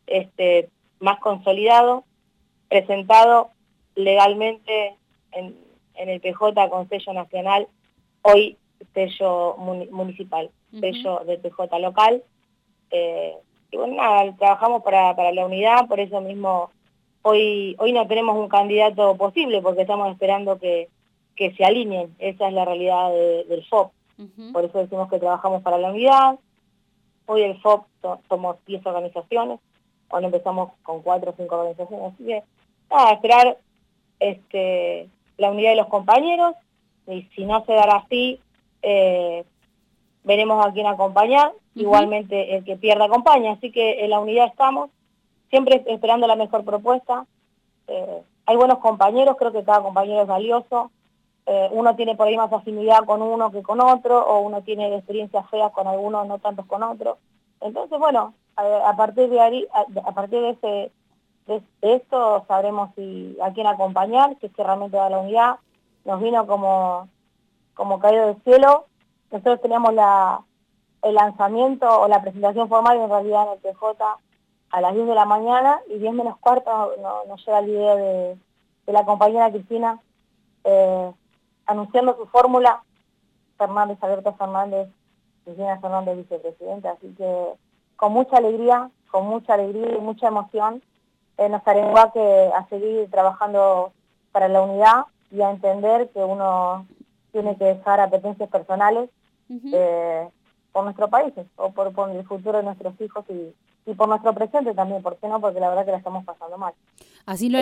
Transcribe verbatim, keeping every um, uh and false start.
este, más consolidado, presentado legalmente en, en el P J con sello nacional, hoy sello municipal, uh-huh. sello del P J local. Eh, y bueno, nada, trabajamos para, para la unidad, por eso mismo hoy hoy no tenemos un candidato posible, porque estamos esperando que, que se alineen, esa es la realidad de, del F O P. Uh-huh. Por eso decimos que trabajamos para la unidad. Hoy el F O P so, somos diez organizaciones, cuando empezamos con cuatro o cinco organizaciones, así que nada, esperar este, la unidad de los compañeros, y si no se dará así, eh, veremos a quién acompañar, uh-huh. igualmente el que pierda acompaña, así que en la unidad estamos, siempre esperando la mejor propuesta. Eh, hay buenos compañeros, creo que cada compañero es valioso, eh, uno tiene por ahí más afinidad con uno que con otro, o uno tiene experiencias feas con algunos, no tantos con otros. Entonces, bueno, a, a partir de ahí, a, a partir de ese de, de esto sabremos si a quién acompañar, si es que realmente da la unidad. Nos vino como, como caído del cielo. Nosotros teníamos la, el lanzamiento o la presentación formal en realidad en el P J a las diez de la mañana, y diez menos cuarto nos no llega el video de, de la compañera Cristina eh, anunciando su fórmula, Fernández, Alberto Fernández, Cristina Fernández, vicepresidenta, así que con mucha alegría, con mucha alegría y mucha emoción, eh, nos haremos a, que, a seguir trabajando para la unidad y a entender que uno tiene que dejar apetencias personales uh-huh. eh, por nuestro país, o por, por el futuro de nuestros hijos y, y por nuestro presente también, ¿por qué no? Porque la verdad que la estamos pasando mal. Así lo